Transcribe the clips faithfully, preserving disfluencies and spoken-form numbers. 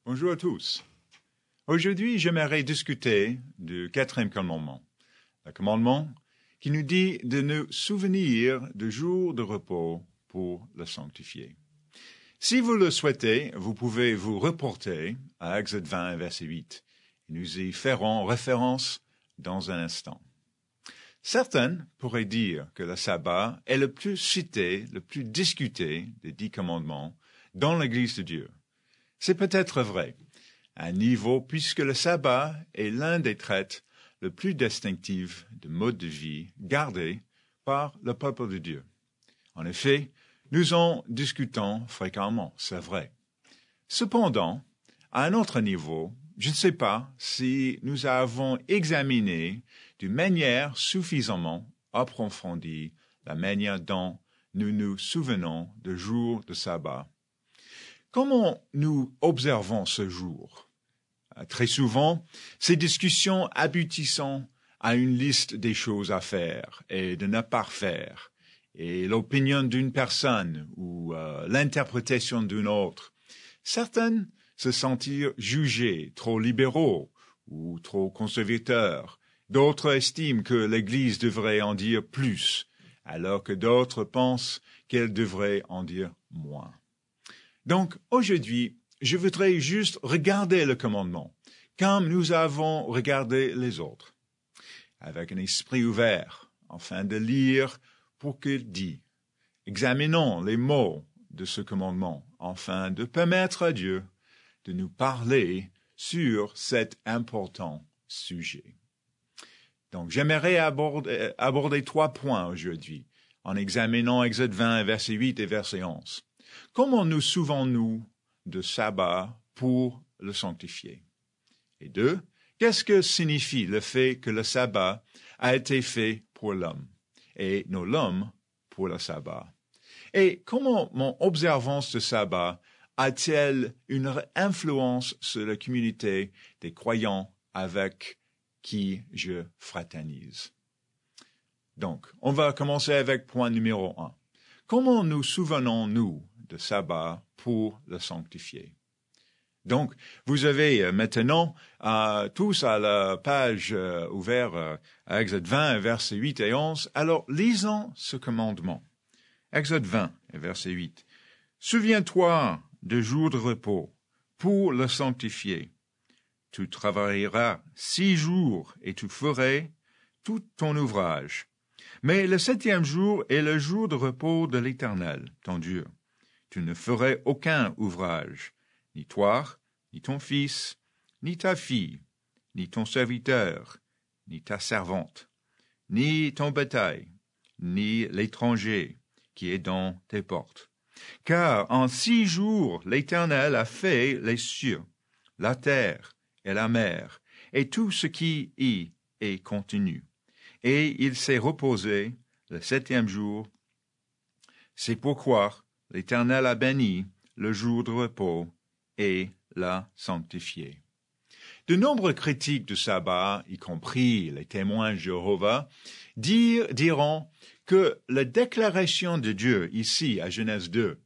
Bonjour à tous. Aujourd'hui, j'aimerais discuter du quatrième commandement. Le commandement qui nous dit de nous souvenir du jour de repos pour le sanctifier. Si vous le souhaitez, vous pouvez vous reporter à Exode vingt, verset huit. Nous y ferons référence dans un instant. Certains pourraient dire que le sabbat est le plus cité, le plus discuté des dix commandements dans l'Église de Dieu. C'est peut-être vrai, à un niveau puisque le sabbat est l'un des traits le plus distinctifs de mode de vie gardé par le peuple de Dieu. En effet, nous en discutons fréquemment, c'est vrai. Cependant, à un autre niveau, je ne sais pas si nous avons examiné d'une manière suffisamment approfondie la manière dont nous nous souvenons du jour de sabbat. Comment nous observons ce jour? Très souvent, ces discussions aboutissant à une liste des choses à faire et de ne pas faire, et l'opinion d'une personne ou euh, l'interprétation d'une autre. Certains se sentirent jugés trop libéraux ou trop conservateurs. D'autres estiment que l'Église devrait en dire plus, alors que d'autres pensent qu'elle devrait en dire moins. Donc, aujourd'hui, je voudrais juste regarder le commandement, comme nous avons regardé les autres, avec un esprit ouvert, afin de lire pour qu'il dit. Examinons les mots de ce commandement, afin de permettre à Dieu de nous parler sur cet important sujet. Donc, j'aimerais aborder, aborder trois points aujourd'hui, en examinant Exode vingt, verset huit et verset onze. Comment nous souvenons-nous de sabbat pour le sanctifier? Et deux, qu'est-ce que signifie le fait que le sabbat a été fait pour l'homme et non l'homme pour le sabbat? Et comment mon observance de sabbat a-t-elle une influence sur la communauté des croyants avec qui je fraternise? Donc, on va commencer avec point numéro un. Comment nous souvenons-nous de sabbat pour le sanctifier? Donc, vous avez maintenant euh, tous à la page euh, ouverte euh, à Exode vingt, versets huit et onze. Alors, lisons ce commandement. Exode vingt, verset huit. Souviens-toi de jour de repos pour le sanctifier. Tu travailleras six jours et tu ferais tout ton ouvrage. Mais le septième jour est le jour de repos de l'Éternel, ton Dieu. Tu ne ferais aucun ouvrage, ni toi, ni ton fils, ni ta fille, ni ton serviteur, ni ta servante, ni ton bétail, ni l'étranger qui est dans tes portes. Car en six jours l'Éternel a fait les cieux, la terre et la mer, et tout ce qui y est contenu. Et il s'est reposé le septième jour. C'est pourquoi l'Éternel a béni le jour de repos et l'a sanctifié. De nombreux critiques du sabbat, y compris les témoins de Jéhovah, dire, diront que la déclaration de Dieu ici à Genèse deux,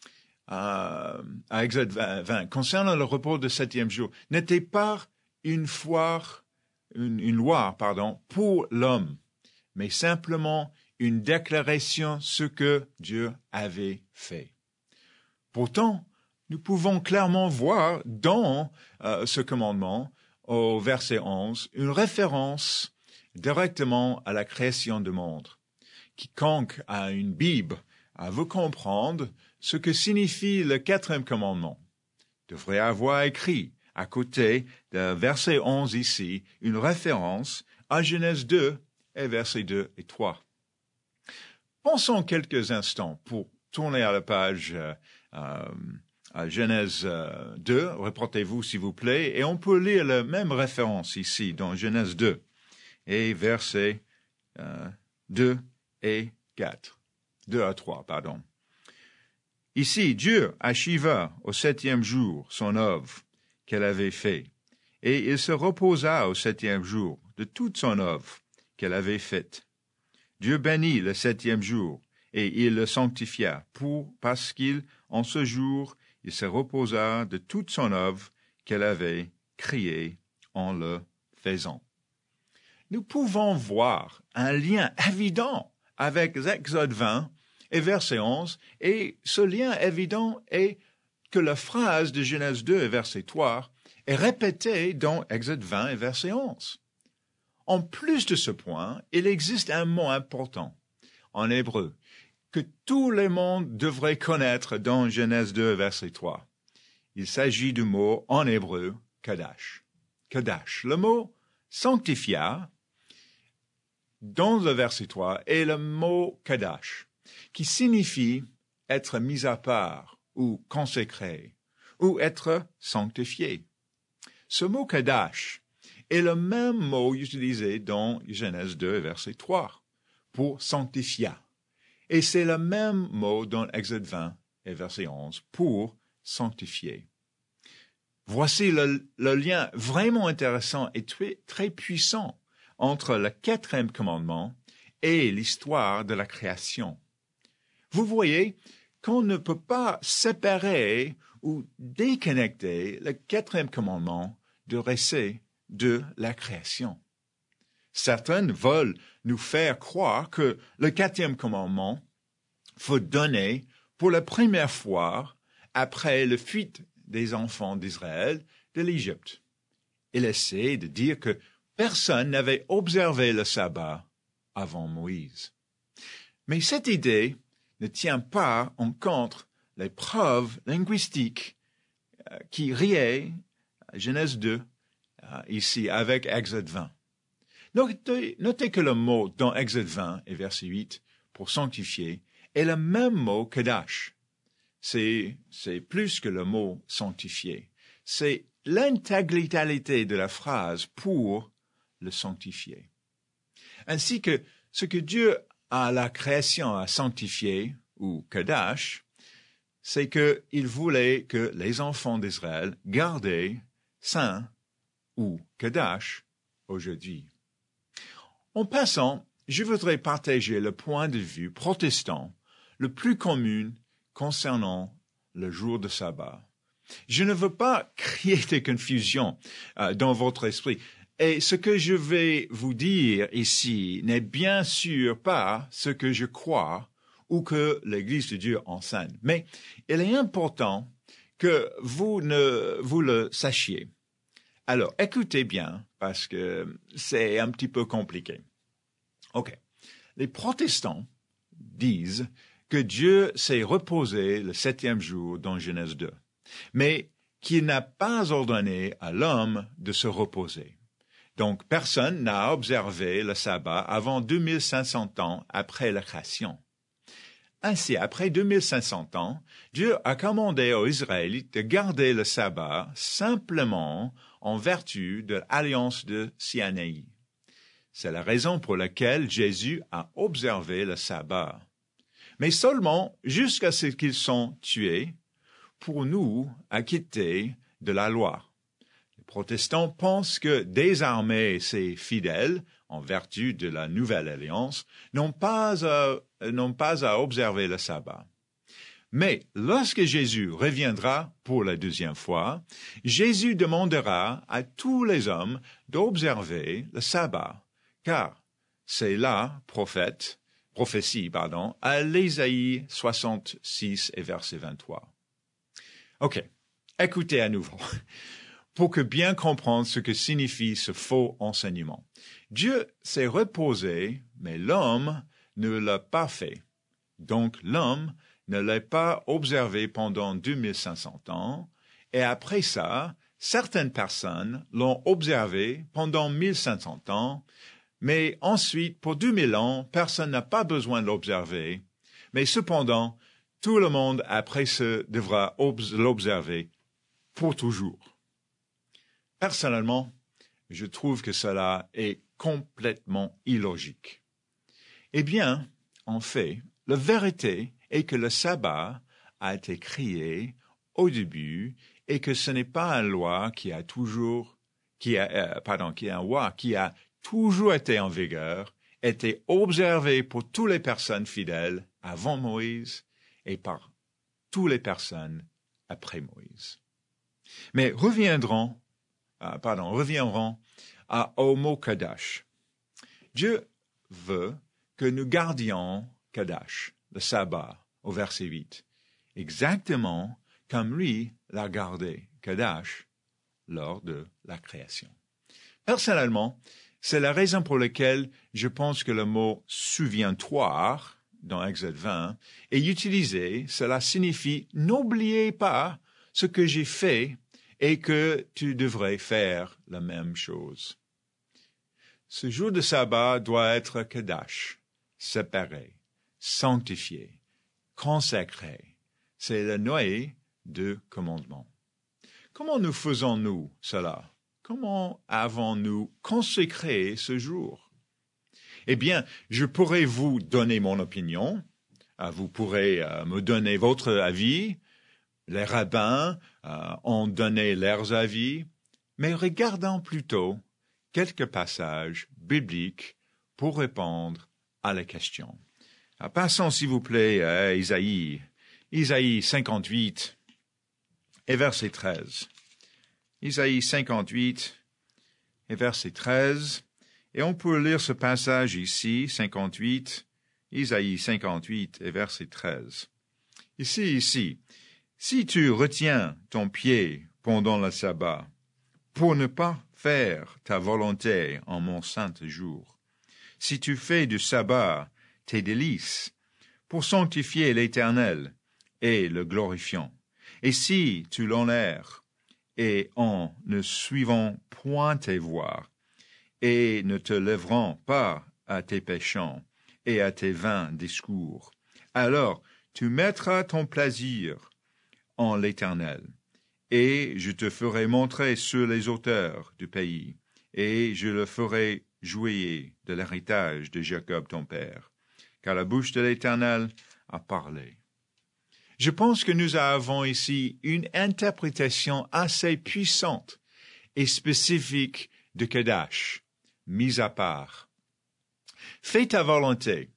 à, à Exode vingt, concernant le repos du septième jour, n'était pas une foi, une, une loi, pardon, pour l'homme, mais simplement une déclaration ce que Dieu avait fait. Pourtant, nous pouvons clairement voir dans euh, ce commandement, au verset onze, une référence directement à la création du monde. Quiconque a une Bible à vous comprendre ce que signifie le quatrième commandement devrait avoir écrit à côté de verset onze ici une référence à Genèse deux et versets deux et trois. Pensons quelques instants pour tourner à la page euh, euh, à Genèse euh, deux, reportez-vous s'il vous plaît, et on peut lire la même référence ici dans Genèse deux, et versets euh, deux et quatre. deux à trois, pardon. Ici, Dieu acheva au septième jour son œuvre qu'elle avait fait, et il se reposa au septième jour de toute son œuvre qu'elle avait faite. Dieu bénit le septième jour, et il le sanctifia, pour, parce qu'il, en ce jour, il se reposa de toute son œuvre qu'elle avait créé en le faisant. Nous pouvons voir un lien évident avec Exode vingt et verset onze, et ce lien évident est que la phrase de Genèse deux et verset trois est répétée dans Exode vingt et verset onze. En plus de ce point, il existe un mot important en hébreu que tous les mondes devraient connaître dans Genèse deux et verset trois. Il s'agit du mot en hébreu Kadash. Kadash. Le mot sanctifia dans le verset trois est le mot Kadash, qui signifie être mis à part ou consacré ou être sanctifié. Ce mot Kadash est le même mot utilisé dans Genèse deux, verset trois, pour sanctifia. Et c'est le même mot dans Exode vingt et verset onze pour sanctifier. Voici le, le lien vraiment intéressant et très, très puissant entre le quatrième commandement et l'histoire de la création. Vous voyez qu'on ne peut pas séparer ou déconnecter le quatrième commandement du récit de la création. Certains veulent nous faire croire que le quatrième commandement fut donné pour la première fois après la fuite des enfants d'Israël de l'Égypte. Ils essaient de dire que personne n'avait observé le sabbat avant Moïse. Mais cette idée ne tient pas en compte les preuves linguistiques euh, qui riaient Genèse deux, euh, ici avec Exode vingt. Notez, notez que le mot dans Exode vingt et verset huit, pour sanctifier, est le même mot que Kadash. C'est, c'est plus que le mot sanctifier. C'est l'intégralité de la phrase pour le sanctifier. Ainsi que ce que Dieu à la création a sanctifié, ou Kadash, c'est qu'il voulait que les enfants d'Israël gardaient saint, ou Kadash, aujourd'hui. En passant, je voudrais partager le point de vue protestant le plus commun concernant le jour de sabbat. Je ne veux pas créer de confusion euh, dans votre esprit. Et ce que je vais vous dire ici n'est bien sûr pas ce que je crois ou que l'Église de Dieu enseigne. Mais il est important que vous ne vous le sachiez. Alors, écoutez bien, parce que c'est un petit peu compliqué. OK. Les protestants disent que Dieu s'est reposé le septième jour dans Genèse deux, mais qu'il n'a pas ordonné à l'homme de se reposer. Donc, personne n'a observé le sabbat avant deux mille cinq cents ans après la création. Ainsi, après deux mille cinq cents ans, Dieu a commandé aux Israélites de garder le sabbat simplement en vertu de l'alliance de Sinaï. C'est la raison pour laquelle Jésus a observé le sabbat, mais seulement jusqu'à ce qu'ils soient tués pour nous acquitter de la loi. Les protestants pensent que désormais ces fidèles, en vertu de la nouvelle alliance, n'ont pas à, n'ont pas à observer le sabbat. Mais lorsque Jésus reviendra pour la deuxième fois, Jésus demandera à tous les hommes d'observer le sabbat, car c'est là, prophète, prophétie, pardon, à l'Ésaïe soixante-six et verset vingt-trois. OK, écoutez à nouveau, pour que bien comprendre ce que signifie ce faux enseignement. Dieu s'est reposé, mais l'homme ne l'a pas fait. Donc l'homme ne l'a pas observé pendant deux mille cinq cents ans, et après ça, certaines personnes l'ont observé pendant mille cinq cents ans, mais ensuite, pour deux mille ans, personne n'a pas besoin de l'observer, mais cependant, tout le monde après ce devra l'observer pour toujours. Personnellement, je trouve que cela est complètement illogique. Eh bien, en fait, la vérité est que le sabbat a été créé au début et que ce n'est pas une loi qui a toujours, qui a, euh, pardon, qui est une loi qui a toujours été en vigueur, été observée pour toutes les personnes fidèles avant Moïse et par toutes les personnes après Moïse. Mais reviendrons, ah, pardon, reviendrons à, au mot Kadash. Dieu veut que nous gardions Kadash, le sabbat, au verset huit, exactement comme lui l'a gardé, Kadash, lors de la création. Personnellement, c'est la raison pour laquelle je pense que le mot « souviens-toi » dans Exode vingt est utilisé. Cela signifie « n'oubliez pas ce que j'ai fait et que tu devrais faire la même chose ». Ce jour de sabbat doit être Kadash, séparé, sanctifié, consacré. C'est le noyau de commandement. Comment nous faisons-nous cela? Comment avons-nous consacré ce jour? Eh bien, je pourrais vous donner mon opinion, vous pourrez euh, me donner votre avis, les rabbins euh, ont donné leurs avis, mais regardons plutôt quelques passages bibliques pour répondre à la question. Alors, passons s'il vous plaît à Isaïe, Isaïe cinquante-huit et verset treize. Isaïe cinquante-huit et verset treize, et on peut lire ce passage ici, cinquante-huit, Isaïe cinquante-huit et verset treize. Ici, ici, si tu retiens ton pied pendant le sabbat, pour ne pas faire ta volonté en mon saint jour, si tu fais du sabbat tes délices, pour sanctifier l'Éternel et le glorifiant, et si tu l'honores, et en ne suivant point tes voies, et ne te lèveront pas à tes péchants et à tes vains discours, alors tu mettras ton plaisir en l'Éternel, et je te ferai montrer sur les hauteurs du pays, et je le ferai jouir de l'héritage de Jacob ton père, car la bouche de l'Éternel a parlé. Je pense que nous avons ici une interprétation assez puissante et spécifique de Kadash, mise à part. Fais ta volonté,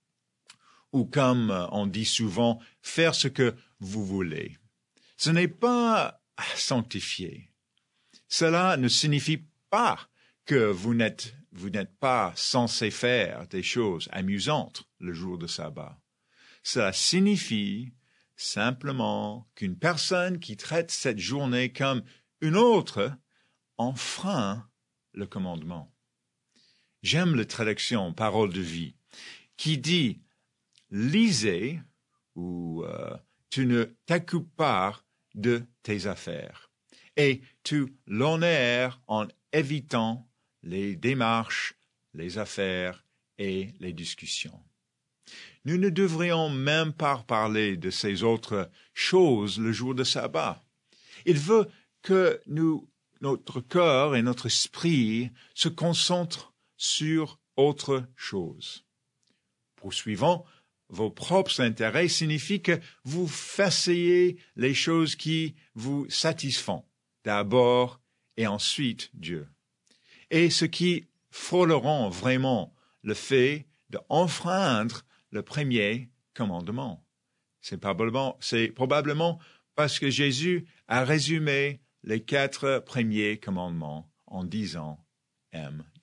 ou comme on dit souvent, faire ce que vous voulez. Ce n'est pas sanctifier. Cela ne signifie pas que vous n'êtes, vous n'êtes pas censé faire des choses amusantes le jour de sabbat. Cela signifie simplement qu'une personne qui traite cette journée comme une autre enfreint le commandement. J'aime la traduction Parole de vie qui dit « lisez » ou euh, « tu ne t'occupes pas de tes affaires » et tu l'honores en évitant les démarches, les affaires et les discussions. Nous ne devrions même pas parler de ces autres choses le jour de sabbat. Il veut que nous, notre cœur et notre esprit se concentrent sur autre chose. Poursuivant vos propres intérêts signifie que vous fassiez les choses qui vous satisfont, d'abord et ensuite Dieu. Et ce qui frôleront vraiment le fait d'enfreindre le premier commandement. C'est probablement, c'est probablement parce que Jésus a résumé les quatre premiers commandements en disant « aime Dieu ».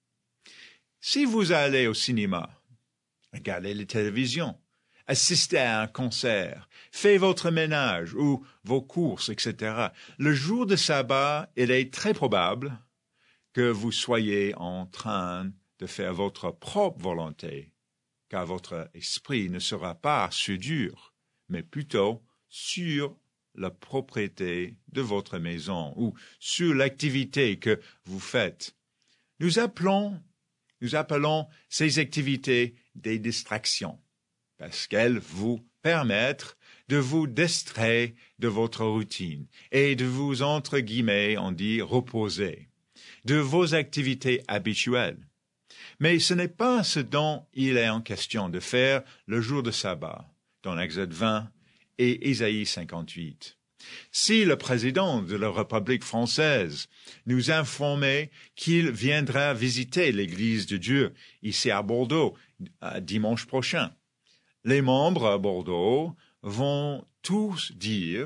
Si vous allez au cinéma, regardez la télévision, assistez à un concert, faites votre ménage ou vos courses, et cetera, le jour de sabbat, il est très probable que vous soyez en train de faire votre propre volonté, car votre esprit ne sera pas sur dur, mais plutôt sur la propriété de votre maison ou sur l'activité que vous faites. Nous appelons, nous appelons ces activités des distractions, parce qu'elles vous permettent de vous distraire de votre routine et de vous, entre guillemets, on dit, reposer de vos activités habituelles. Mais ce n'est pas ce dont il est en question de faire le jour de sabbat, dans Exode vingt et Isaïe cinquante-huit. Si le président de la République française nous informait qu'il viendra visiter l'Église de Dieu ici à Bordeaux dimanche prochain, les membres à Bordeaux vont tous dire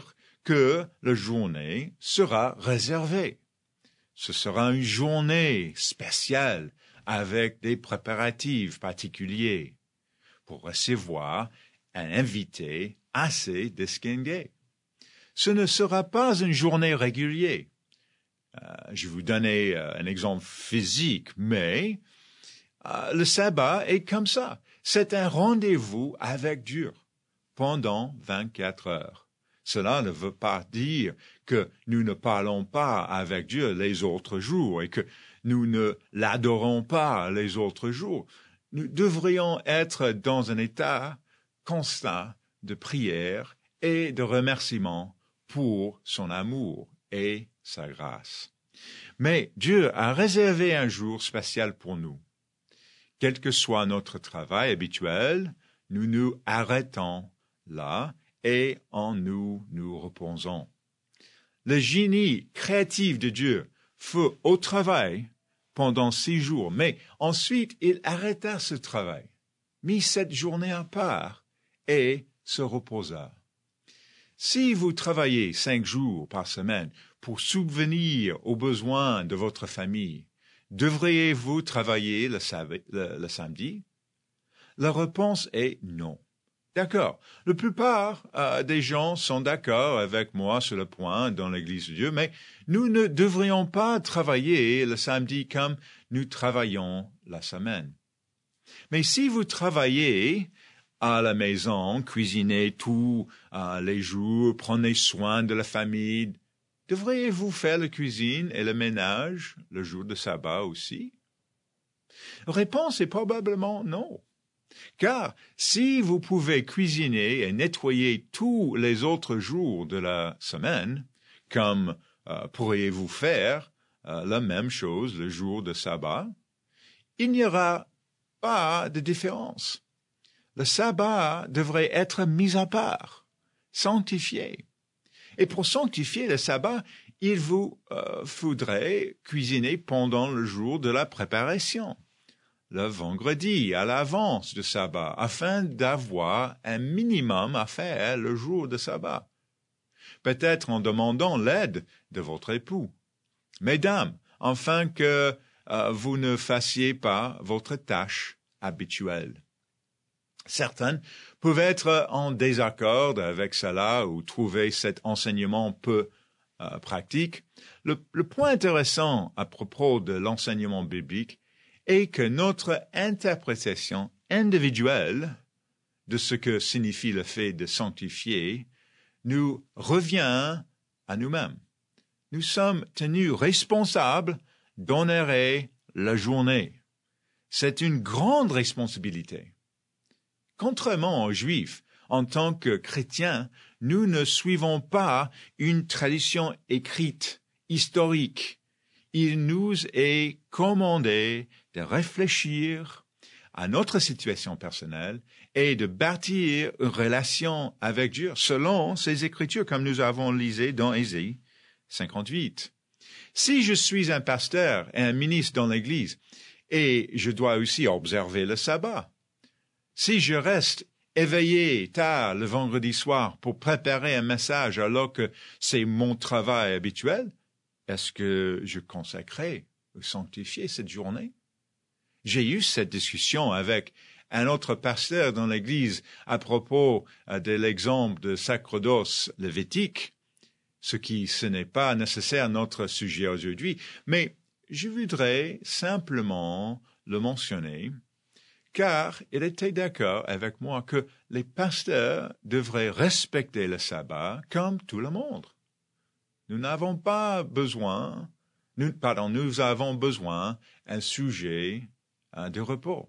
que la journée sera réservée. Ce sera une journée spéciale avec des préparatifs particuliers pour recevoir un invité assez distingué. Ce ne sera pas une journée régulière. Euh, je vais vous donner euh, un exemple physique, mais euh, le sabbat est comme ça. C'est un rendez-vous avec Dieu pendant vingt-quatre heures. Cela ne veut pas dire que nous ne parlons pas avec Dieu les autres jours et que nous ne l'adorons pas les autres jours. Nous devrions être dans un état constant de prière et de remerciement pour son amour et sa grâce. Mais Dieu a réservé un jour spécial pour nous. Quel que soit notre travail habituel, nous nous arrêtons là et en nous nous reposons. Le génie créatif de Dieu fut au travail pendant six jours, mais ensuite il arrêta ce travail, mit cette journée à part et se reposa. Si vous travaillez cinq jours par semaine pour subvenir aux besoins de votre famille, devriez-vous travailler le, sav- le, le samedi? La réponse est non. D'accord. La plupart euh, des gens sont d'accord avec moi sur le point dans l'Église de Dieu, mais nous ne devrions pas travailler le samedi comme nous travaillons la semaine. Mais si vous travaillez à la maison, cuisinez tous euh, les jours, prenez soin de la famille, devriez-vous faire la cuisine et le ménage le jour de sabbat aussi? La réponse est probablement non. Car si vous pouvez cuisiner et nettoyer tous les autres jours de la semaine, comme euh, pourriez-vous faire euh, la même chose le jour de sabbat, il n'y aura pas de différence. Le sabbat devrait être mis à part, sanctifié. Et pour sanctifier le sabbat, il vous euh, faudrait cuisiner pendant le jour de la préparation, le vendredi à l'avance de sabbat, afin d'avoir un minimum à faire le jour de sabbat. Peut-être en demandant l'aide de votre époux. Mesdames, afin que euh, vous ne fassiez pas votre tâche habituelle. Certaines peuvent être en désaccord avec cela ou trouver cet enseignement peu euh, pratique. Le, le point intéressant à propos de l'enseignement biblique est que notre interprétation individuelle de ce que signifie le fait de sanctifier nous revient à nous-mêmes. Nous sommes tenus responsables d'honorer la journée. C'est une grande responsabilité. Contrairement aux Juifs, en tant que chrétiens, nous ne suivons pas une tradition écrite, historique. Il nous est commandé de réfléchir à notre situation personnelle et de bâtir une relation avec Dieu selon ces Écritures, comme nous avons lisé dans Ésaïe cinquante-huit. Si je suis un pasteur et un ministre dans l'Église, et je dois aussi observer le sabbat, si je reste éveillé tard le vendredi soir pour préparer un message alors que c'est mon travail habituel, est-ce que je consacrais ou sanctifiais cette journée? J'ai eu cette discussion avec un autre pasteur dans l'Église à propos de l'exemple de sacerdoce lévitique, ce qui ce n'est pas nécessaire notre sujet aujourd'hui, mais je voudrais simplement le mentionner, car il était d'accord avec moi que les pasteurs devraient respecter le sabbat comme tout le monde. Nous n'avons pas besoin, nous, pardon, nous avons besoin d'un sujet hein, de repos.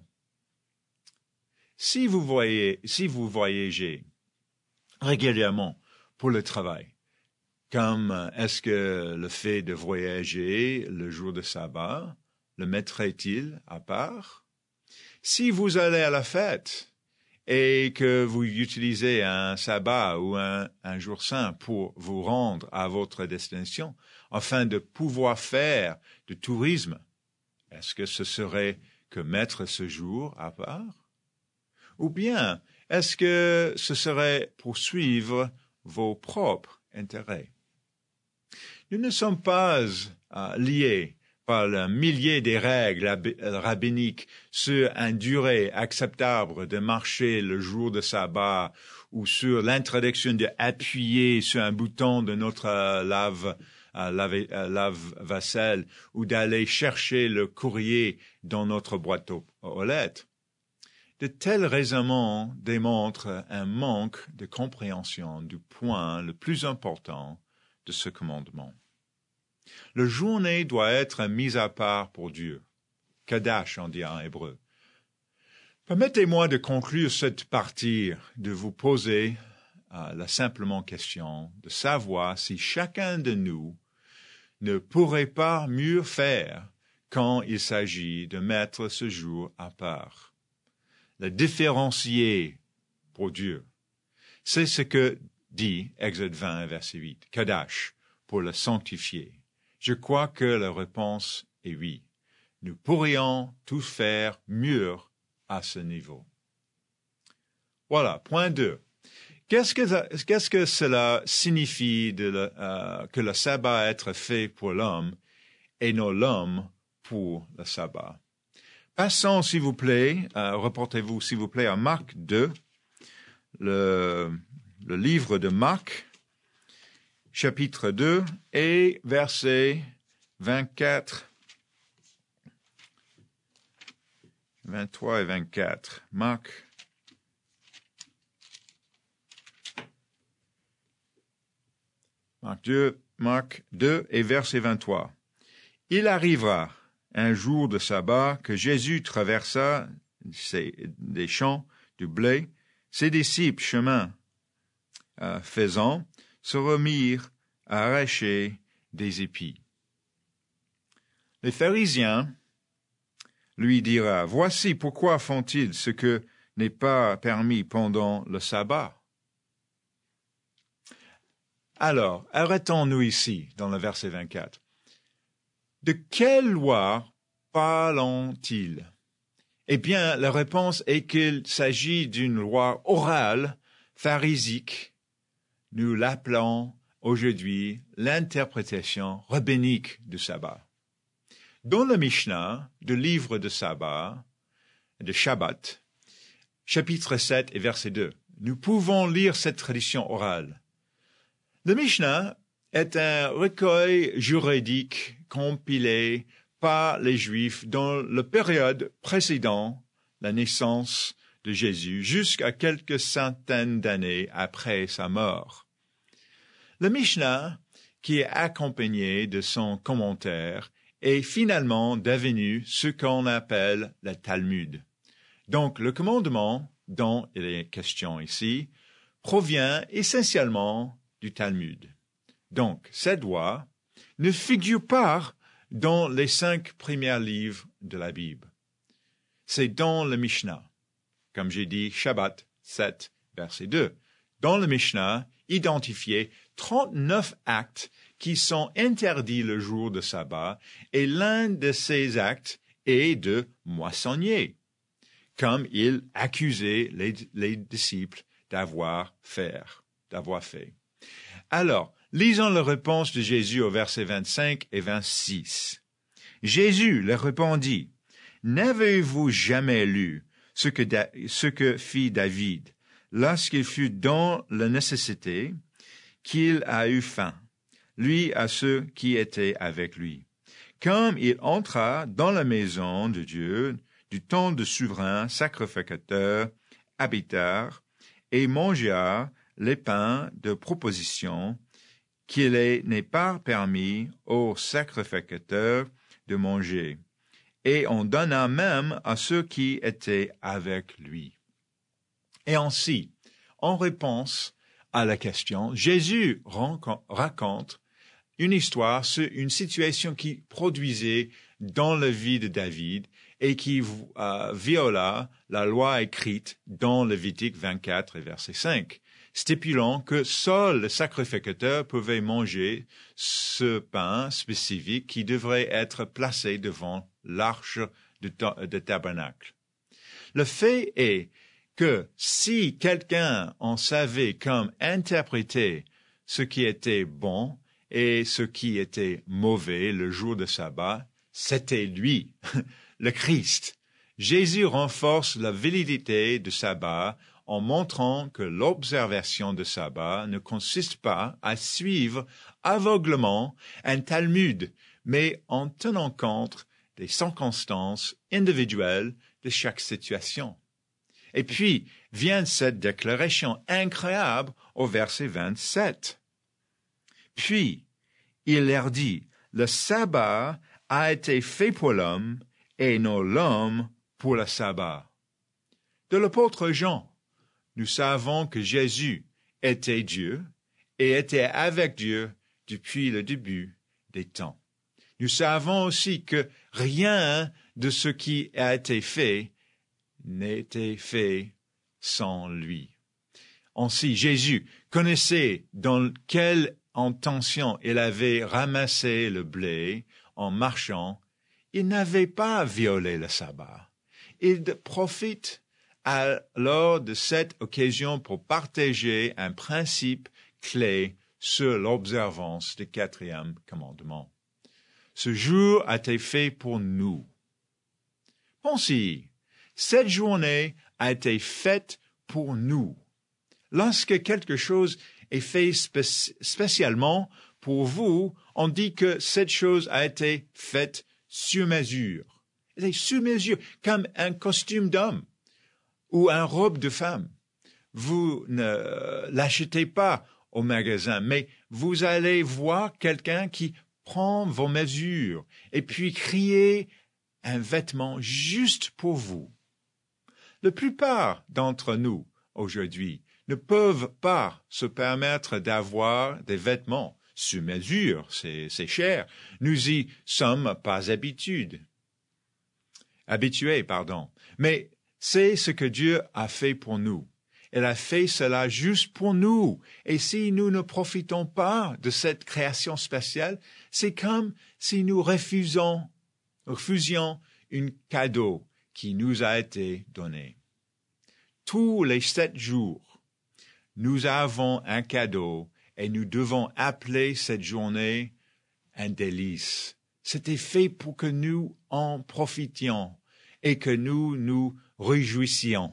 Si vous voyez, si vous voyagez régulièrement pour le travail, comme est-ce que le fait de voyager le jour de sabbat le mettrait-il à part? Si vous allez à la fête et que vous utilisez un sabbat ou un, un jour saint pour vous rendre à votre destination afin de pouvoir faire du tourisme, est-ce que ce serait que mettre ce jour à part? Ou bien, est-ce que ce serait pour suivre vos propres intérêt. Nous ne sommes pas euh, liés par le millier des règles rabbiniques sur une durée acceptable de marcher le jour de sabbat ou sur l'introduction d'appuyer sur un bouton de notre euh, lave euh, lave, euh, lave-vaisselle ou d'aller chercher le courrier dans notre boîte aux, aux lettres. De tels raisonnements démontrent un manque de compréhension du point le plus important de ce commandement. La journée doit être mise à part pour Dieu. Kadash, on dit en hébreu. Permettez-moi de conclure cette partie, de vous poser euh, la simplement question de savoir si chacun de nous ne pourrait pas mieux faire quand il s'agit de mettre ce jour à part. Le différencier pour Dieu. C'est ce que dit Exode vingt, verset huit. Kadash, pour le sanctifier. Je crois que la réponse est oui. Nous pourrions tout faire mieux à ce niveau. Voilà, point deux. Qu'est-ce que, qu'est-ce que cela signifie de le, euh, que le sabbat être fait pour l'homme et non l'homme pour le sabbat? Passons, s'il vous plaît, euh, reportez-vous, s'il vous plaît, à Marc deux, le, le livre de Marc, chapitre deux et versets vingt-quatre, vingt-trois et vingt-quatre. Marc Marc deux, Marc deux et verset vingt-trois. Il arrivera un jour de sabbat que Jésus traversa des champs du blé. Ses disciples, chemin euh, faisant, se remirent à arracher des épis. Les pharisiens lui dirent, « Voici pourquoi font-ils ce que n'est pas permis pendant le sabbat. » Alors, arrêtons-nous ici, dans le verset vingt-quatre. De quelle loi parlons-ils? Eh bien, la réponse est qu'il s'agit d'une loi orale, pharisique. Nous l'appelons aujourd'hui l'interprétation rabbinique du sabbat. Dans le Mishnah, du livre de sabbat, de Shabbat, chapitre sept et verset deux, nous pouvons lire cette tradition orale. Le Mishnah est un recueil juridique compilé par les Juifs dans la période précédant la naissance de Jésus jusqu'à quelques centaines d'années après sa mort. Le Mishnah, qui est accompagné de son commentaire, est finalement devenu ce qu'on appelle le Talmud. Donc, le commandement dont il est question ici provient essentiellement du Talmud. Donc, cette loi ne figure pas dans les cinq premiers livres de la Bible. C'est dans le Mishnah. Comme j'ai dit, Shabbat sept, verset deux. Dans le Mishnah, identifié trente-neuf actes qui sont interdits le jour de sabbat, et l'un de ces actes est de moissonnier, comme il accusait les, les disciples d'avoir fait, d'avoir fait. Alors, lisons la réponse de Jésus au verset vingt-cinq et vingt-six. Jésus leur répondit, « N'avez-vous jamais lu ce que, da- ce que fit David lorsqu'il fut dans la nécessité, qu'il a eu faim, lui à ceux qui étaient avec lui, comme il entra dans la maison de Dieu du temps de souverain sacrificateur, habiteur, et mangea les pains de proposition qu'il n'est pas permis aux sacrificateurs de manger, et on donna même à ceux qui étaient avec lui. » Et ainsi, en réponse à la question, Jésus raconte une histoire sur une situation qui produisait dans la vie de David et qui euh, viola la loi écrite dans Lévitique vingt-quatre et verset cinq, stipulant que seul le sacrificateur pouvait manger ce pain spécifique qui devrait être placé devant l'arche de, de tabernacle. Le fait est que si quelqu'un en savait comme interpréter ce qui était bon et ce qui était mauvais le jour de sabbat, c'était lui, le Christ. Jésus renforce la validité du sabbat en montrant que l'observation du sabbat ne consiste pas à suivre aveuglement un Talmud, mais en tenant compte des circonstances individuelles de chaque situation. Et puis vient cette déclaration incroyable au verset vingt-sept. Puis il leur dit, le sabbat a été fait pour l'homme et non l'homme pour le sabbat. De l'apôtre Jean, nous savons que Jésus était Dieu et était avec Dieu depuis le début des temps. Nous savons aussi que rien de ce qui a été fait n'était fait sans lui. Ainsi, Jésus connaissait dans quelle intention il avait ramassé le blé en marchant. Il n'avait pas violé le sabbat. Il profite alors de cette occasion pour partager un principe clé sur l'observance du quatrième commandement. Ce jour a été fait pour nous. Pensez, cette journée a été faite pour nous. Lorsque quelque chose est fait spé- spécialement pour vous, on dit que cette chose a été faite sur mesure. Elle est sur mesure, comme un costume d'homme ou une robe de femme. Vous ne l'achetez pas au magasin, mais vous allez voir quelqu'un qui prend vos mesures et puis créer un vêtement juste pour vous. La plupart d'entre nous, aujourd'hui, ne peuvent pas se permettre d'avoir des vêtements sur mesure, c'est, c'est cher. Nous y sommes pas habitués. Habitués, pardon. Mais c'est ce que Dieu a fait pour nous. Il a fait cela juste pour nous. Et si nous ne profitons pas de cette création spéciale, c'est comme si nous refusons, refusions un cadeau qui nous a été donné. Tous les sept jours, nous avons un cadeau et nous devons appeler cette journée un délice. C'était fait pour que nous en profitions et que nous nous réjouissions.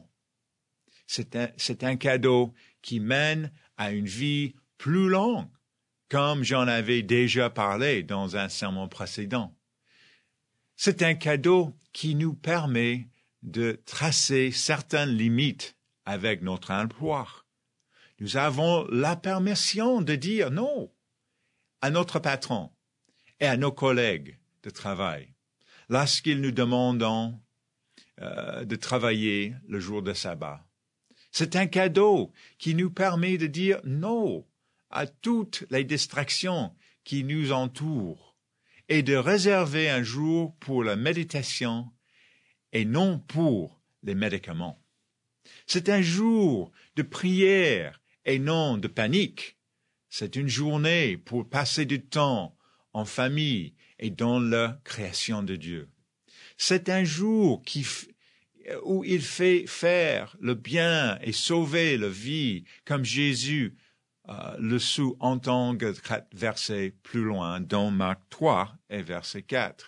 C'est un, c'est un cadeau qui mène à une vie plus longue, comme j'en avais déjà parlé dans un sermon précédent. C'est un cadeau qui nous permet de tracer certaines limites avec notre emploi. Nous avons la permission de dire non à notre patron et à nos collègues de travail lorsqu'ils nous demandent euh, de travailler le jour de sabbat. C'est un cadeau qui nous permet de dire non à toutes les distractions qui nous entourent et de réserver un jour pour la méditation et non pour les médicaments. C'est un jour de prière et non de panique. C'est une journée pour passer du temps en famille et dans la création de Dieu. C'est un jour qui f- où il fait faire le bien et sauver la vie, comme Jésus euh, le sous-entend quatre versets plus loin dans Marc trois et verset quatre.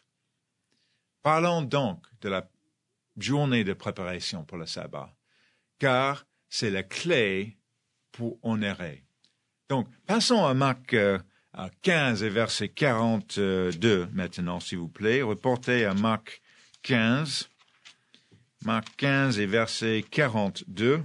Parlons donc de la journée de préparation pour le sabbat, car c'est la clé pour honorer. Donc, passons à Marc euh, à quinze et verset quarante-deux maintenant, s'il vous plaît. Reportez à Marc quinze. Marc quinze et verset quarante-deux.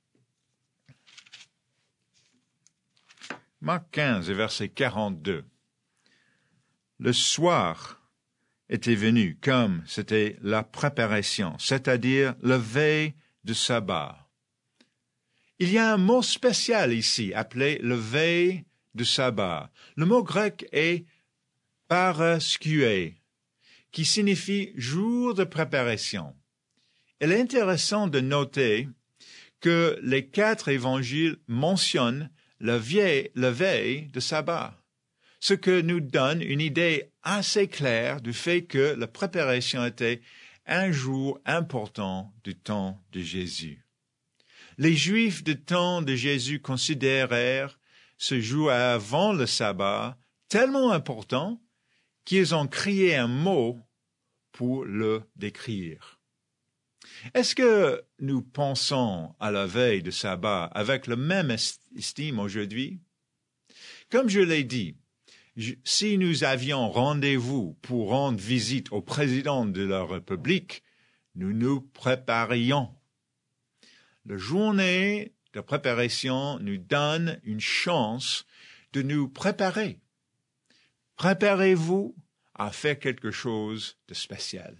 Marc quinze et verset quarante-deux. Le soir était venu comme c'était la préparation, c'est-à-dire la veille de sabbat. Il y a un mot spécial ici, appelé le veille de sabbat. Le mot grec est paraskué, qui signifie jour de préparation. Il est intéressant de noter que les quatre évangiles mentionnent la veille, la veille de sabbat, ce que nous donne une idée assez claire du fait que la préparation était un jour important du temps de Jésus. Les Juifs du temps de Jésus considérèrent ce jour avant le sabbat tellement important qu'ils ont créé un mot pour le décrire. Est-ce que nous pensons à la veille de sabbat avec la même estime aujourd'hui? Comme je l'ai dit, si nous avions rendez-vous pour rendre visite au président de la République, nous nous préparions. La journée de préparation nous donne une chance de nous préparer. Préparez-vous à faire quelque chose de spécial.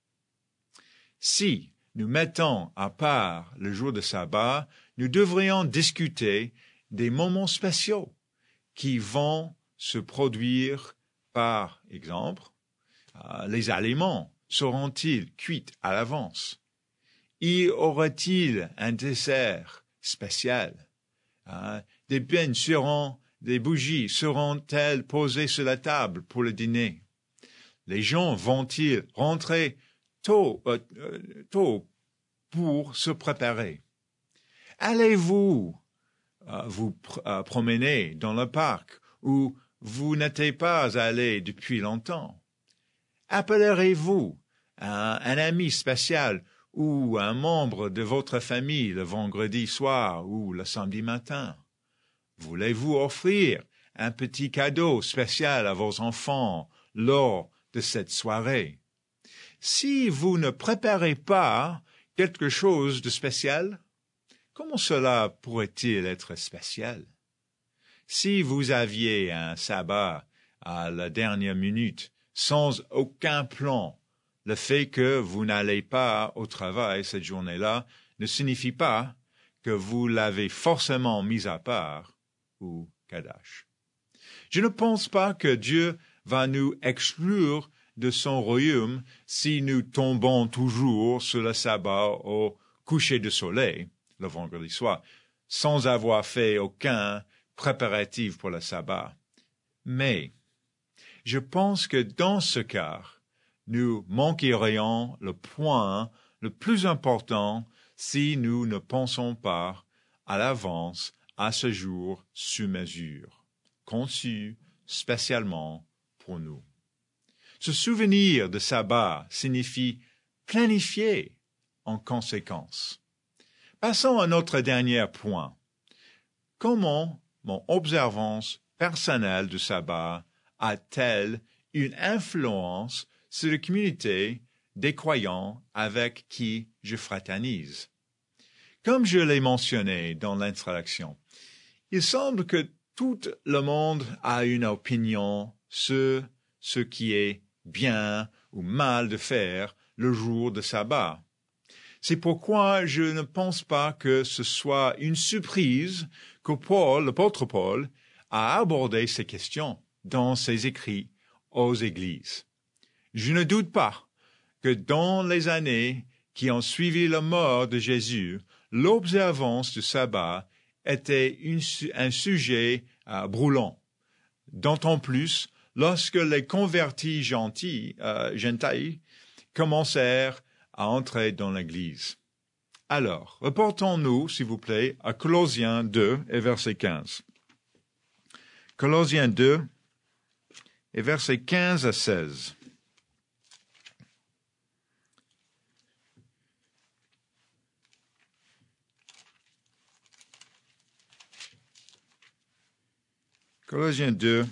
Si nous mettons à part le jour de sabbat, nous devrions discuter des moments spéciaux qui vont se produire. Par exemple, euh, les aliments seront-ils cuits à l'avance? Y aura-t-il un dessert spécial? Euh, des peines seront, des bougies seront-elles posées sur la table pour le dîner? Les gens vont-ils rentrer tôt, euh, tôt pour se préparer? Allez-vous euh, vous pr- euh, promener dans le parc où vous n'êtes pas allé depuis longtemps? Appellerez-vous un, un ami spécial ou un membre de votre famille le vendredi soir ou le samedi matin? Voulez-vous offrir un petit cadeau spécial à vos enfants lors de cette soirée? Si vous ne préparez pas quelque chose de spécial, comment cela pourrait-il être spécial? Si vous aviez un sabbat à la dernière minute, sans aucun plan, le fait que vous n'allez pas au travail cette journée-là ne signifie pas que vous l'avez forcément mis à part ou kadash. Je ne pense pas que Dieu va nous exclure de son royaume si nous tombons toujours sur le sabbat au coucher du soleil, le vendredi soir, sans avoir fait aucun préparatif pour le sabbat. Mais je pense que dans ce cas, nous manquerions le point le plus important si nous ne pensons pas à l'avance à ce jour sur mesure, conçu spécialement pour nous. Se souvenir de sabbat signifie planifier en conséquence. Passons à notre dernier point. Comment mon observance personnelle du sabbat a-t-elle une influence sur la communauté des croyants avec qui je fraternise? Comme je l'ai mentionné dans l'introduction, il semble que tout le monde a une opinion sur ce qui est bien ou mal de faire le jour de sabbat. C'est pourquoi je ne pense pas que ce soit une surprise que Paul, l'apôtre Paul, a abordé ces questions dans ses écrits aux églises. Je ne doute pas que dans les années qui ont suivi la mort de Jésus, l'observance du sabbat était une, un sujet euh, brûlant. D'autant plus lorsque les convertis gentils, euh, gentils commencèrent à entrer dans l'Église. Alors, reportons-nous, s'il vous plaît, à Colossiens deux et verset quinze. Colossiens deux et versets quinze à seize. Colossiens deux,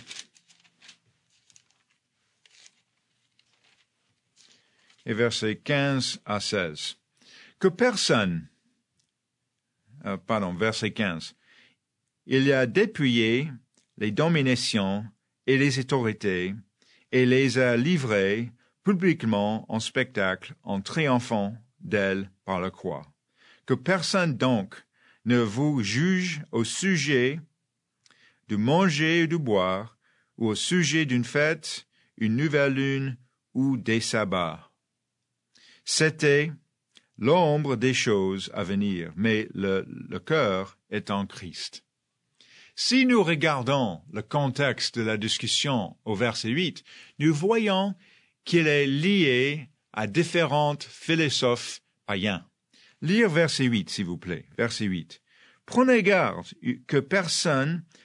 et versets quinze à seize. Que personne, euh, pardon, verset quinze, il a dépouillé les dominations et les autorités et les a livrées publiquement en spectacle en triomphant d'elles par la croix. Que personne donc ne vous juge au sujet de manger ou de boire, ou au sujet d'une fête, une nouvelle lune ou des sabbats. C'était l'ombre des choses à venir, mais le, le cœur est en Christ. Si nous regardons le contexte de la discussion au verset huit, nous voyons qu'il est lié à différentes philosophes païens. Lire verset huit, s'il vous plaît. Verset huit. Prenez garde que personne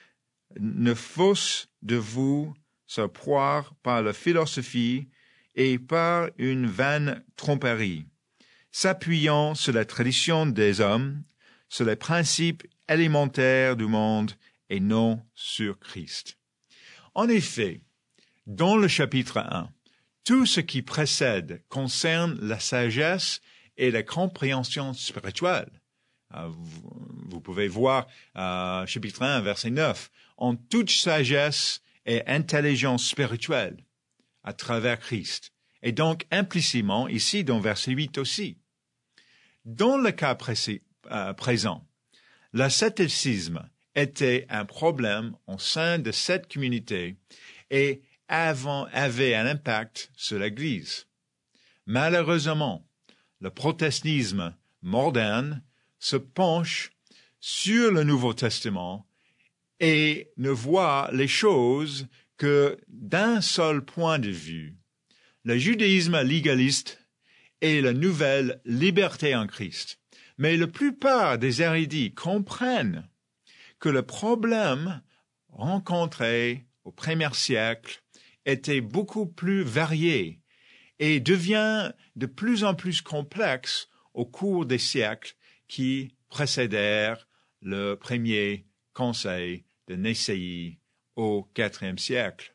ne fausse de vous se croire par la philosophie et par une vaine tromperie, s'appuyant sur la tradition des hommes, sur les principes élémentaires du monde et non sur Christ. En effet, dans le chapitre un, tout ce qui précède concerne la sagesse et la compréhension spirituelle. Vous, vous pouvez voir euh, chapitre un, verset neuf, en toute sagesse et intelligence spirituelle à travers Christ. Et donc implicitement ici dans verset huit aussi. Dans le cas pré- euh, présent, l'ascétisme était un problème au sein de cette communauté et avant, avait un impact sur l'Église. Malheureusement, le protestantisme moderne se penche sur le Nouveau Testament et ne voit les choses que d'un seul point de vue. Le judaïsme légaliste et la nouvelle liberté en Christ. Mais la plupart des érudits comprennent que le problème rencontré au premier siècle était beaucoup plus varié et devient de plus en plus complexe au cours des siècles qui précédèrent le premier conseil de Nicée au quatrième siècle.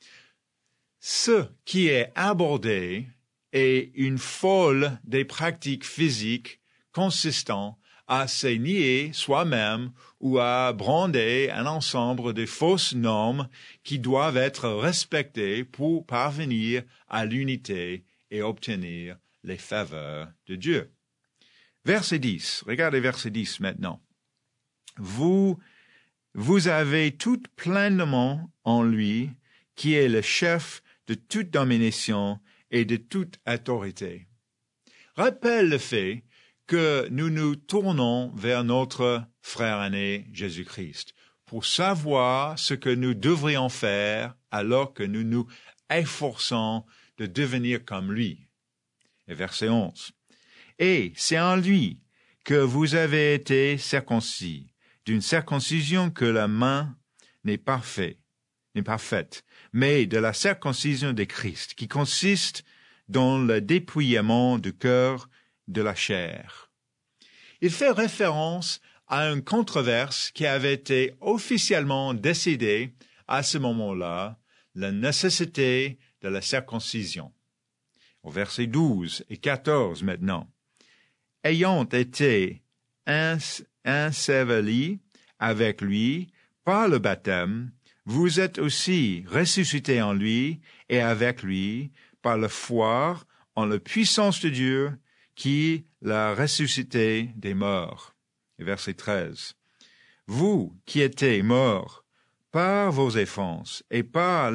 Ce qui est abordé est une foule des pratiques physiques consistant à se nier soi-même ou à brander un ensemble de fausses normes qui doivent être respectées pour parvenir à l'unité et obtenir les faveurs de Dieu. Verset dix, regardez verset dix maintenant. Vous, vous avez tout pleinement en lui, qui est le chef de toute domination et de toute autorité. Rappelle le fait que nous nous tournons vers notre frère aîné Jésus-Christ pour savoir ce que nous devrions faire alors que nous nous efforçons de devenir comme lui. Et verset onze. Et c'est en lui que vous avez été circoncis, d'une circoncision que la main n'est parfaite, n'est parfaite, mais de la circoncision de Christ, qui consiste dans le dépouillement du cœur de la chair. Il fait référence à une controverse qui avait été officiellement décidée à ce moment-là, la nécessité de la circoncision. Au verset douze et quatorze maintenant. Ayant été ensevelis avec lui par le baptême, vous êtes aussi ressuscités en lui et avec lui par la foi en la puissance de Dieu qui l'a ressuscité des morts. Et verset treize. Vous qui étiez morts par vos offenses et par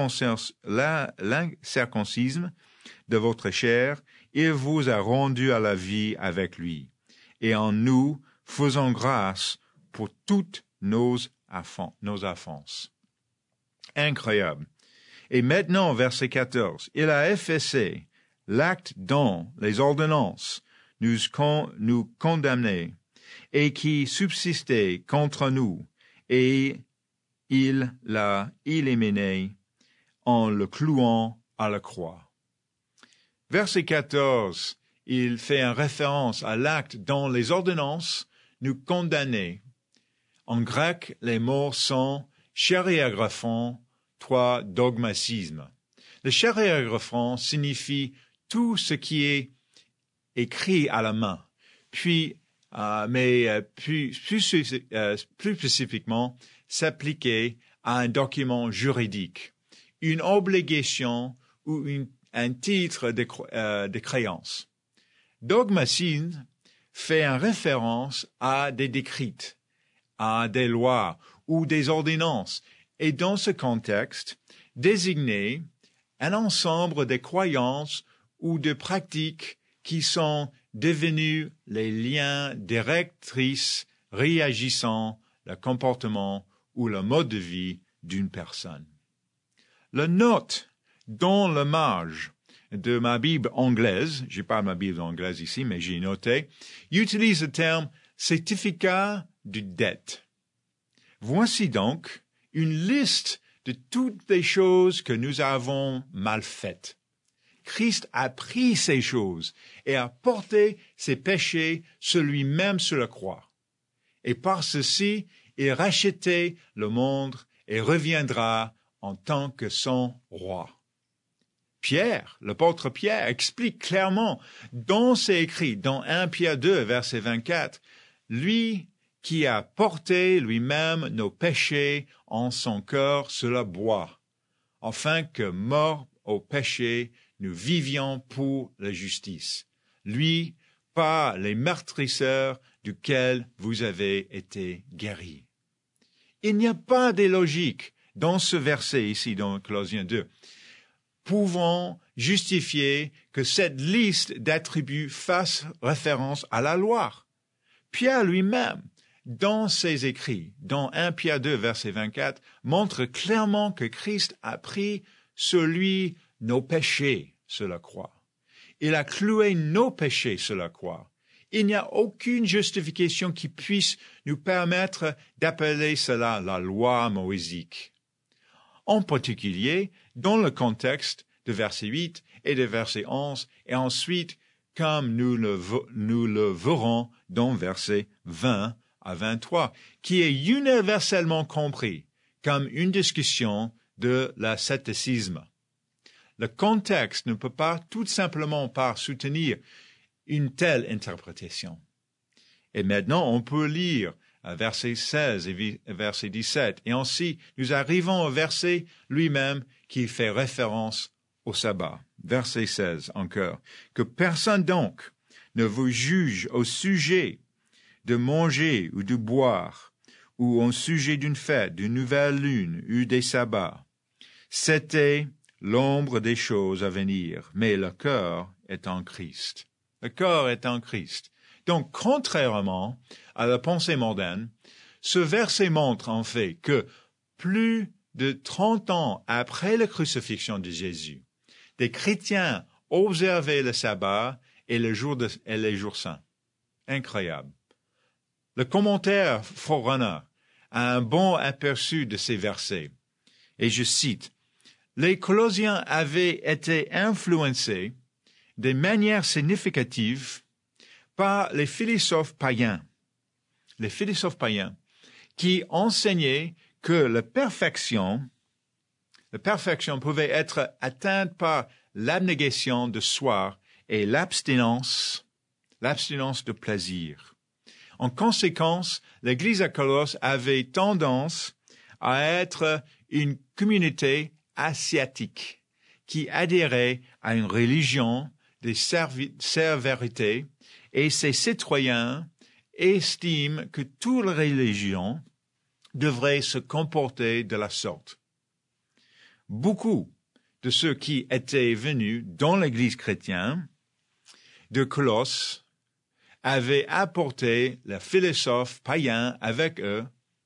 l'incirconcisme de votre chair, il vous a rendu à la vie avec lui. Et en nous, faisons grâce pour toutes nos, nos offenses. Incroyable. Et maintenant, verset quatorze. Il a effacé l'acte dont les ordonnances nous, con, nous condamnaient et qui subsistait contre nous, et il l'a éliminé en le clouant à la croix. Verset quatorze, il fait une référence à l'acte dont les ordonnances nous condamnaient. En grec, les mots sont chériagraphon, toi dogmatisme. Le chériagraphon signifie tout ce qui est écrit à la main, puis, euh, mais euh, plus, plus, euh, plus spécifiquement, s'appliquer à un document juridique, une obligation ou une, un titre de, euh, de créance. Dogmatisme fait une référence à des décrets, à des lois ou des ordonnances, et dans ce contexte, désigner un ensemble de croyances ou de pratiques qui sont devenues les liens directrices réagissant le comportement ou le mode de vie d'une personne. La note dans le marge de ma Bible anglaise, j'ai pas ma Bible anglaise ici, mais j'ai noté, utilise le terme certificat de dette. Voici donc une liste de toutes les choses que nous avons mal faites. Christ a pris ces choses et a porté ses péchés sur lui-même sur la croix. Et par ceci, il rachetait le monde et reviendra en tant que son roi. Pierre, l'apôtre Pierre, explique clairement dans ses écrits, dans Première Pierre deux, verset vingt-quatre, lui qui a porté lui-même nos péchés en son cœur sur la bois, afin que, mort au péché, nous vivions pour la justice. Lui, par les meurtrisseurs duquel vous avez été guéris. Il n'y a pas de logique dans ce verset ici, dans Colossiens deux, pouvant justifier que cette liste d'attributs fasse référence à la loi. Pierre lui-même, dans ses écrits, dans Première Pierre deux, verset vingt-quatre, montre clairement que Christ a pris sur lui nos péchés sur la croix. Il a cloué nos péchés sur la croix. Il n'y a aucune justification qui puisse nous permettre d'appeler cela la loi moïsique. En particulier, dans le contexte de verset huit et de verset onze, et ensuite, comme nous le, nous le verrons dans verset vingt à vingt-trois, qui est universellement compris comme une discussion de l'ascétisme. Le contexte ne peut pas tout simplement pas soutenir une telle interprétation. Et maintenant, on peut lire verset seize et verset dix-sept, et ainsi nous arrivons au verset lui-même qui fait référence au sabbat. Verset seize encore. Que personne donc ne vous juge au sujet de manger ou de boire, ou au sujet d'une fête, d'une nouvelle lune, ou des sabbats. C'était l'ombre des choses à venir, mais le cœur est en Christ. Le cœur est en Christ. Donc, contrairement à la pensée moderne, ce verset montre en fait que plus de trente ans après la crucifixion de Jésus, des chrétiens observaient le sabbat et, le jour de, et les jours saints. Incroyable. Le commentaire Forerunner a un bon aperçu de ces versets. Et je cite, « Les Colossiens avaient été influencés de manière significative par les philosophes païens, les philosophes païens qui enseignaient que la perfection, la perfection pouvait être atteinte par l'abnégation de soi et l'abstinence, l'abstinence de plaisir. En conséquence, l'Église à Colosse avait tendance à être une communauté asiatique qui adhérait à une religion de sévérité et ses citoyens estiment que toute religion devrait se comporter de la sorte. Beaucoup de ceux qui étaient venus dans l'Église chrétienne de Colosse avaient apporté les philosophes païens avec eux,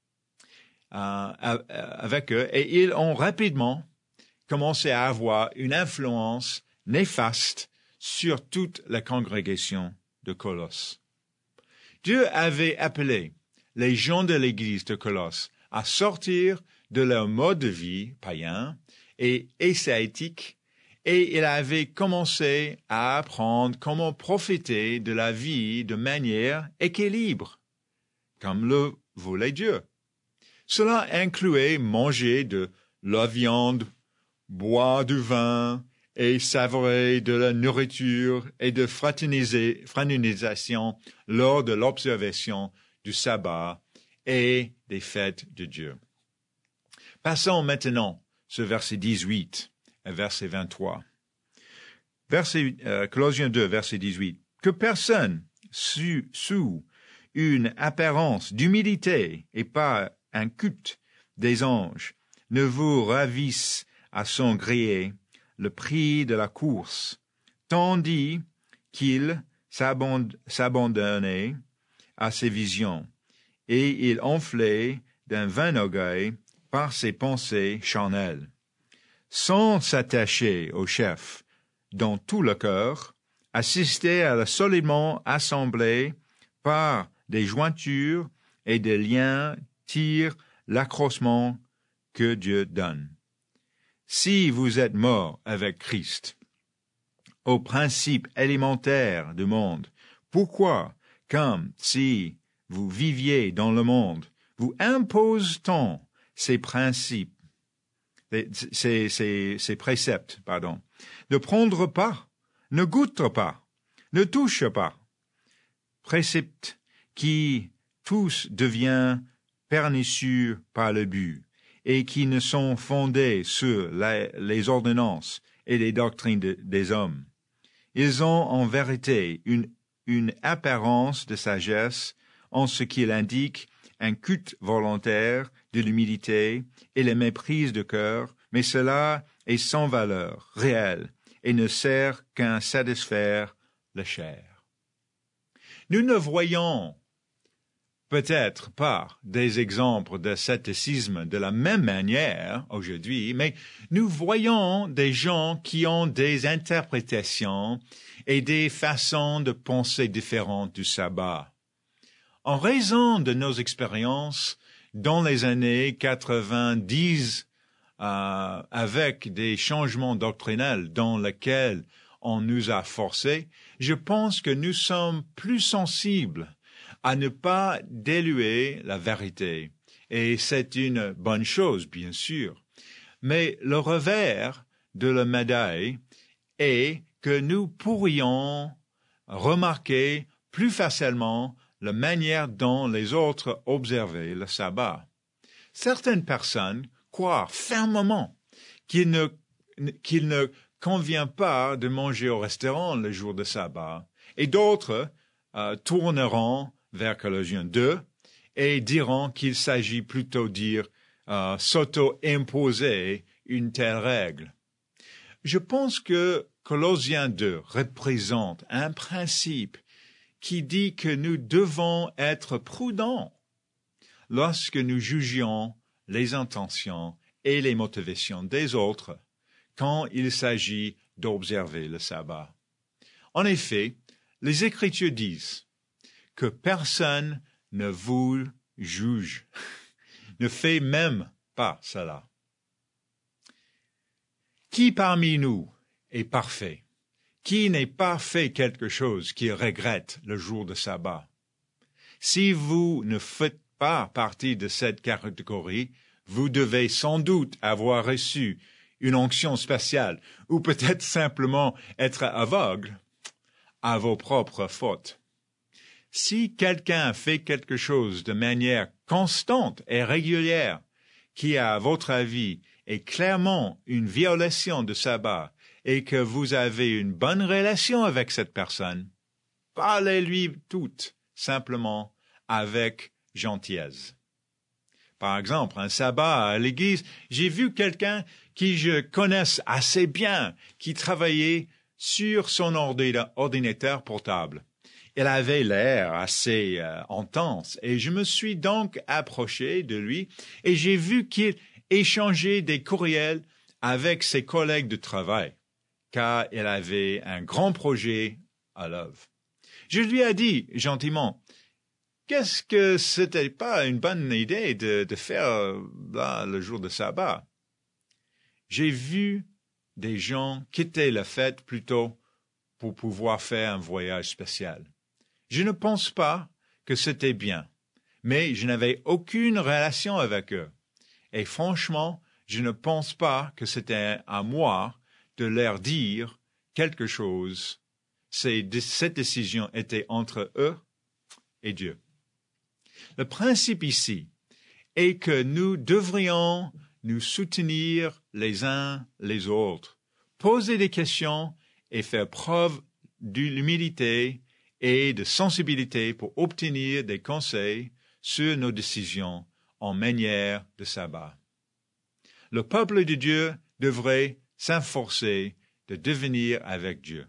euh, avec eux, et ils ont rapidement commencé à avoir une influence néfaste sur toute la congrégation de Colosse. Dieu avait appelé les gens de l'Église de Colosse à sortir de leur mode de vie païen et ascétique, et il avait commencé à apprendre comment profiter de la vie de manière équilibrée, comme le voulait Dieu. Cela incluait manger de la viande, boire du vin et savourer de la nourriture et de fraternisation lors de l'observation du sabbat et des fêtes de Dieu. Passons maintenant sur verset dix-huit et verset vingt-trois. Verset, euh, Colossiens deux, verset dix-huit. Que personne, sous, sous une apparence d'humilité et pas un culte des anges, ne vous ravisse à son gré le prix de la course, tandis qu'il s'abandonnait à ses visions, et il enflait d'un vain orgueil par ses pensées charnelles, sans s'attacher au chef dans tout le cœur, assister à la solidement assemblée par des jointures et des liens tire l'accroissement que Dieu donne. Si vous êtes mort avec Christ, aux principes élémentaires du monde, pourquoi, comme si vous viviez dans le monde, vous impose-t-on ces principes, ces, ces, ces préceptes, pardon, ne prendre pas, ne goûte pas, ne touche pas, préceptes qui tous deviennent pernicieux par le but et qui ne sont fondés sur la, les ordonnances et les doctrines de, des hommes. Ils ont en vérité une, une apparence de sagesse en ce qu'il indique un culte volontaire de l'humilité et la méprise de cœur, mais cela est sans valeur réelle et ne sert qu'à satisfaire la chair. Nous ne voyons peut-être pas des exemples de scepticisme de la même manière aujourd'hui, mais nous voyons des gens qui ont des interprétations et des façons de penser différentes du sabbat. En raison de nos expériences dans les années quatre-vingt-dix, euh, avec des changements doctrinels dans lesquels on nous a forcés, je pense que nous sommes plus sensibles à ne pas diluer la vérité. Et c'est une bonne chose, bien sûr. Mais le revers de la médaille est que nous pourrions remarquer plus facilement la manière dont les autres observaient le sabbat. Certaines personnes croient fermement qu'il ne, qu'il ne convient pas de manger au restaurant le jour de sabbat, et d'autres euh, tourneront vers Colossiens deux et diront qu'il s'agit plutôt de dire euh, s'auto-imposer une telle règle. Je pense que Colossiens deux représente un principe qui dit que nous devons être prudents lorsque nous jugeons les intentions et les motivations des autres quand il s'agit d'observer le sabbat. En effet, les Écritures disent que personne ne vous juge, ne fait même pas cela. Qui parmi nous est parfait? Qui n'est pas fait quelque chose qu'il regrette le jour de sabbat? Si vous ne faites pas partie de cette catégorie, vous devez sans doute avoir reçu une onction spéciale ou peut-être simplement être aveugle à vos propres fautes. Si quelqu'un fait quelque chose de manière constante et régulière qui, à votre avis, est clairement une violation de sabbat et que vous avez une bonne relation avec cette personne, parlez-lui toutes simplement avec gentillesse. Par exemple, un sabbat à l'église, j'ai vu quelqu'un qui je connaisse assez bien, qui travaillait sur son ordinateur portable. Il avait l'air assez euh, intense et je me suis donc approché de lui et j'ai vu qu'il échangeait des courriels avec ses collègues de travail, car il avait un grand projet à l'œuvre. Je lui ai dit gentiment, qu'est-ce que c'était pas une bonne idée de, de faire là, le jour de sabbat? J'ai vu des gens quitter la fête plutôt pour pouvoir faire un voyage spécial. Je ne pense pas que c'était bien, mais je n'avais aucune relation avec eux. Et franchement, je ne pense pas que c'était à moi de leur dire quelque chose. C'est, cette décision était entre eux et Dieu. Le principe ici est que nous devrions nous soutenir les uns les autres, poser des questions et faire preuve d'humilité et de sensibilité pour obtenir des conseils sur nos décisions en matière de sabbat. Le peuple de Dieu devrait s'efforcer de devenir avec Dieu.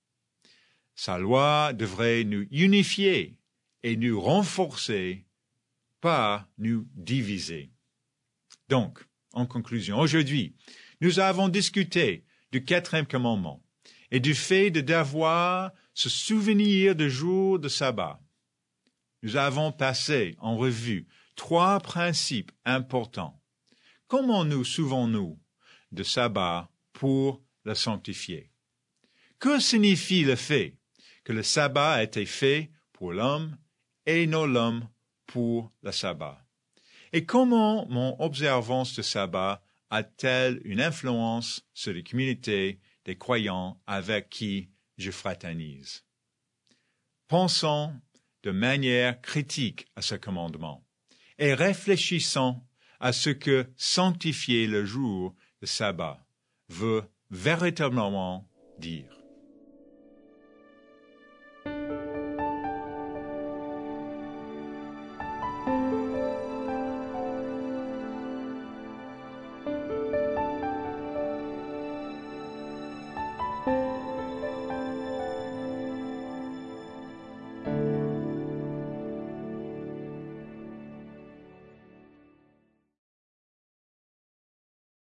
Sa loi devrait nous unifier et nous renforcer, pas nous diviser. Donc, en conclusion, aujourd'hui, nous avons discuté du quatrième commandement et du fait de devoir se souvenir du jour de sabbat. Nous avons passé en revue trois principes importants. comment nous souvons-nous de sabbat pour le sanctifier? Que signifie le fait que le sabbat a été fait pour l'homme et non l'homme pour le sabbat? Et comment mon observance de sabbat a-t-elle une influence sur les communautés des croyants avec qui je fraternise? Pensons de manière critique à ce commandement et réfléchissons à ce que sanctifier le jour de sabbat veut véritablement dire.